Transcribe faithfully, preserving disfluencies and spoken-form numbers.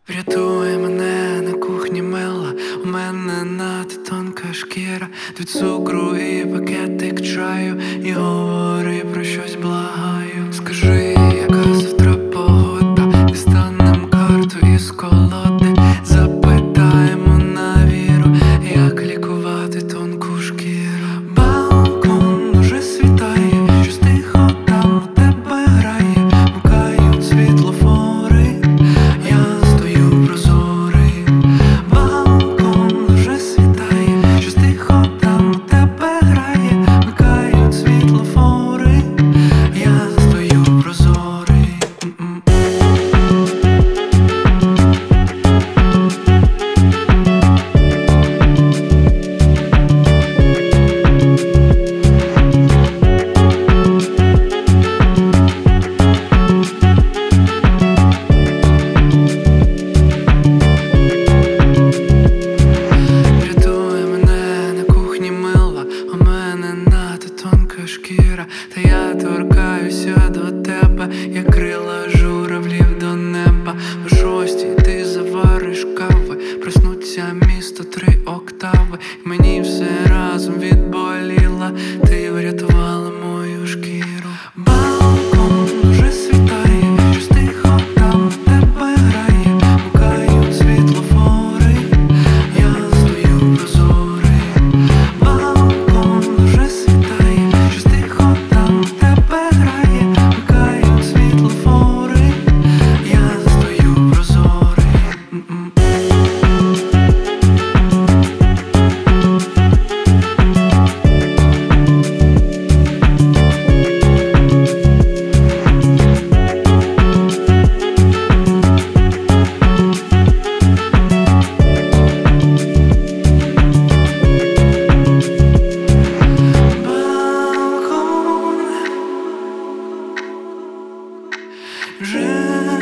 Врятує мене на кухні мила, у мене надто тонка шкіра. Від цукру і пакетик чаю, і говори про щось, благаю. Скажи, яка завтра погода, дістанем карту із колоди, запитаємо на віру, як лікувати тонку шкіру. Балкон уже світає, щось тихо там у тебе грає, мукають світлофори, я стою прозорий. Балкон уже світає, щось тихо там у тебе грає, мукають світлофори, я стою прозорий. М-м. Врятує мене на кухні мила, у мене надто тонка шкіра. Та я торкаюся до тебе, як крила журавлів до неба. О шостій ти завариш кави, проснуться місто три октави. І мені все разом відболіла, ти врятувала мою шкіру. Балкон уже світає, щось тихо там у тебе грає, мукають світлофори, я стою прозорий. Балкон уже світає, щось тихо там у тебе грає, мукають світлофори, я стою прозорий. М-м. Балкон вже